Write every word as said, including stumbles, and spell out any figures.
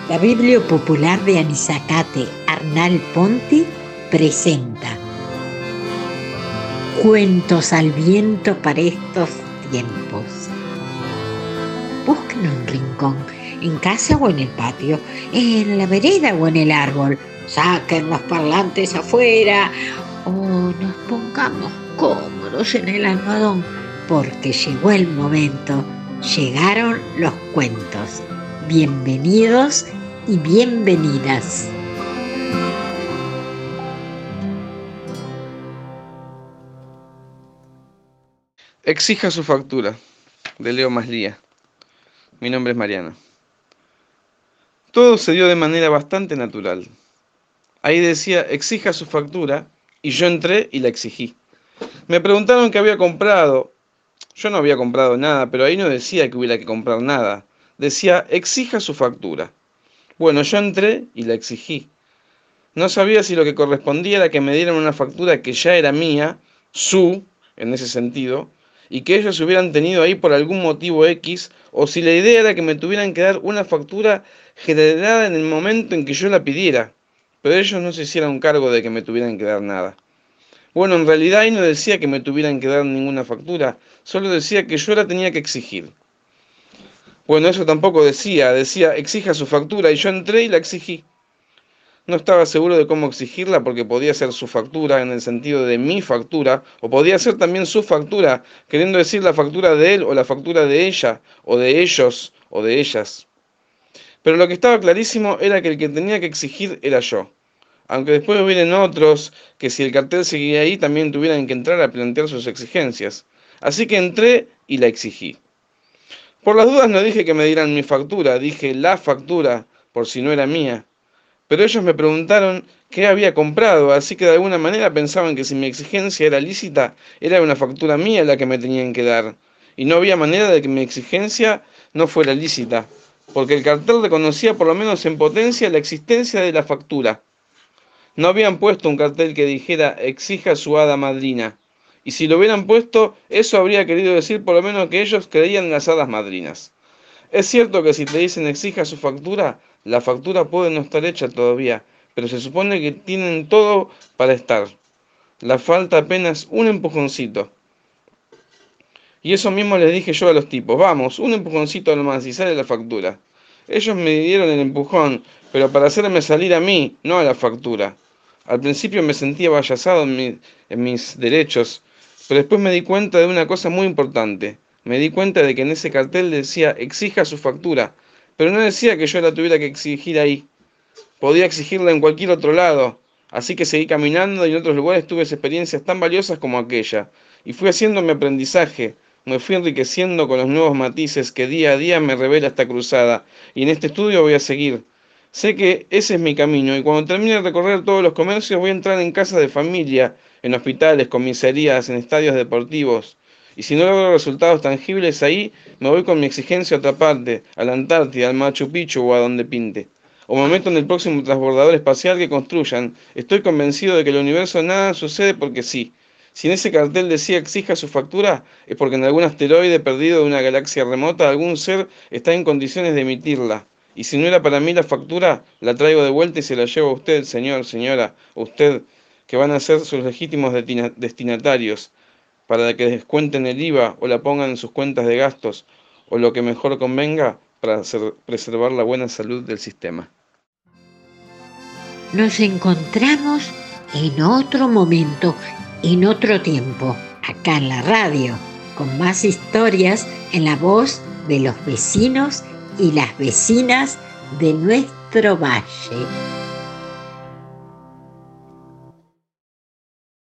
La Biblia Popular de Anizacate, Arnal Ponti, presenta Cuentos al viento para estos tiempos. Busquen un rincón, en casa o en el patio, en la vereda o en el árbol. Saquen los parlantes afuera o nos pongamos cómodos en el almohadón, porque llegó el momento, llegaron los cuentos. Bienvenidos y bienvenidas. Exija su factura, de Leo Maslía. Mi nombre es Mariana. Todo se dio de manera bastante natural. Ahí decía, exija su factura, y yo entré y la exigí. Me preguntaron qué había comprado. Yo no había comprado nada, pero ahí no decía que hubiera que comprar nada. Decía, exija su factura. Bueno, yo entré y la exigí. No sabía si lo que correspondía era que me dieran una factura que ya era mía, su, en ese sentido, y que ellos hubieran tenido ahí por algún motivo X, o si la idea era que me tuvieran que dar una factura generada en el momento en que yo la pidiera, pero ellos no se hicieron cargo de que me tuvieran que dar nada. Bueno, en realidad ahí no decía que me tuvieran que dar ninguna factura, solo decía que yo la tenía que exigir. Bueno, eso tampoco decía, decía exija su factura, y yo entré y la exigí. No estaba seguro de cómo exigirla porque podía ser su factura en el sentido de mi factura, o podía ser también su factura, queriendo decir la factura de él o la factura de ella, o de ellos, o de ellas. Pero lo que estaba clarísimo era que el que tenía que exigir era yo. Aunque después hubieran otros que si el cartel seguía ahí también tuvieran que entrar a plantear sus exigencias. Así que entré y la exigí. Por las dudas no dije que me dieran mi factura, dije la factura, por si no era mía. Pero ellos me preguntaron qué había comprado, así que de alguna manera pensaban que si mi exigencia era lícita, era una factura mía la que me tenían que dar. Y no había manera de que mi exigencia no fuera lícita, porque el cartel reconocía por lo menos en potencia la existencia de la factura. No habían puesto un cartel que dijera exija su hada madrina. Y si lo hubieran puesto, eso habría querido decir por lo menos que ellos creían en las hadas madrinas. Es cierto que si te dicen exija su factura, la factura puede no estar hecha todavía, pero se supone que tienen todo para estar. La falta apenas un empujoncito. Y eso mismo les dije yo a los tipos, vamos, un empujoncito nomás y sale la factura. Ellos me dieron el empujón, pero para hacerme salir a mí, no a la factura. Al principio me sentía vallazado en, mi, en mis derechos, pero después me di cuenta de una cosa muy importante. Me di cuenta de que en ese cartel decía exija su factura, pero no decía que yo la tuviera que exigir ahí. Podía exigirla en cualquier otro lado. Así que seguí caminando y en otros lugares tuve experiencias tan valiosas como aquella. Y fui haciendo mi aprendizaje. Me fui enriqueciendo con los nuevos matices que día a día me revela esta cruzada. Y en este estudio voy a seguir. Sé que ese es mi camino y cuando termine de recorrer todos los comercios voy a entrar en casas de familia, en hospitales, comisarías, en estadios deportivos. Y si no logro resultados tangibles ahí, me voy con mi exigencia a otra parte, a la Antártida, al Machu Picchu o a donde pinte. O me meto en el próximo transbordador espacial que construyan. Estoy convencido de que en el universo nada sucede porque sí. Si en ese cartel decía exija su factura, es porque en algún asteroide perdido de una galaxia remota algún ser está en condiciones de emitirla. Y si no era para mí la factura, la traigo de vuelta y se la llevo a usted, señor, señora, usted, que van a ser sus legítimos destinatarios, para que descuenten el I V A o la pongan en sus cuentas de gastos, o lo que mejor convenga para hacer, preservar la buena salud del sistema. Nos encontramos en otro momento, en otro tiempo, acá en la radio, con más historias en la voz de los vecinos y las vecinas de nuestro valle.